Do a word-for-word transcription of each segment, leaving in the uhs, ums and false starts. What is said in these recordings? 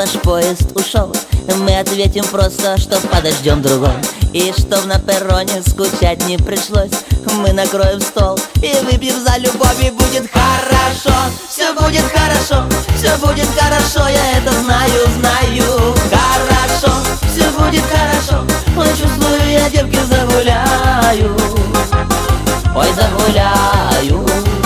наш поезд ушел, мы ответим просто, что подождем другой. И чтоб на перроне скучать не пришлось, мы накроем стол и выпьем за любовь. И будет хорошо, все будет хорошо, все будет хорошо, я это знаю, знаю. Хорошо, все будет хорошо, ой, чувствую, я девки загуляю, ой, загуляю.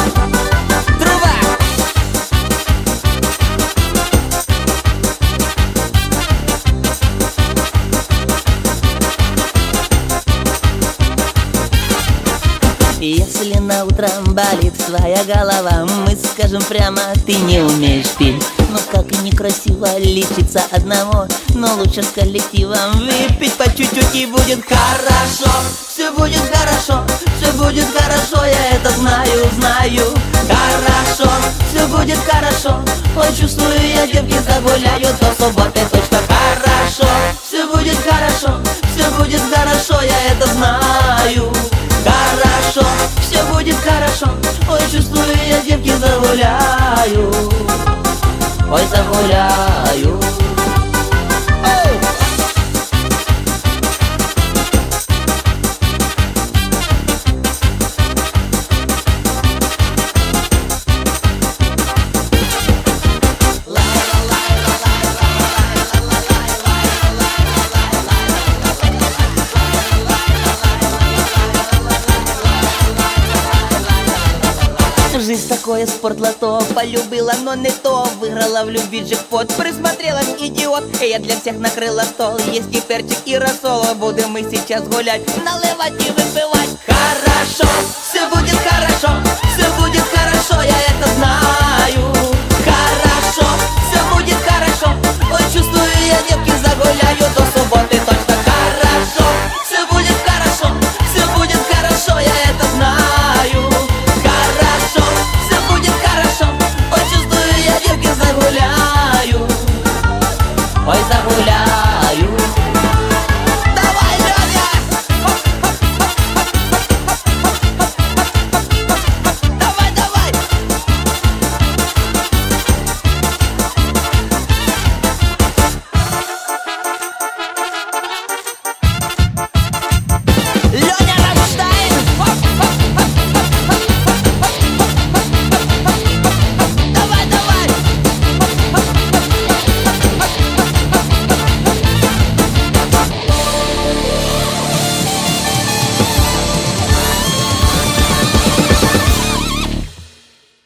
Если на утро болит твоя голова, мы скажем прямо, ты не умеешь петь. Ну как и некрасиво лечиться одному, но лучше с коллективом выпить по чуть-чуть, и будет хорошо. Все будет хорошо, все будет хорошо, я это знаю, знаю. Хорошо, все будет хорошо, ой, чувствую, я девки загуляю до субботы точно. Хорошо, все будет хорошо, все будет хорошо, я это знаю. Хорошо, все будет хорошо, ой, чувствую, я девки загуляю, ой, загуляю. Жизнь такое спортлото, полюбила, но не то. Выиграла в любви джекпот, присмотрелась, идиот. И я для всех накрыла стол, есть и перчик, и рассол. Будем мы сейчас гулять, наливать и выпивать. Хорошо, все будет хорошо, все будет хорошо, я это знаю. Хорошо, все будет хорошо, ой, чувствую, я девки загуляю до субботы точно. Хорошо, все будет хорошо, все будет хорошо, я это знаю. Хорошо, все будет хорошо, ой, чувствую, я девки загуляю, ой, загуляю.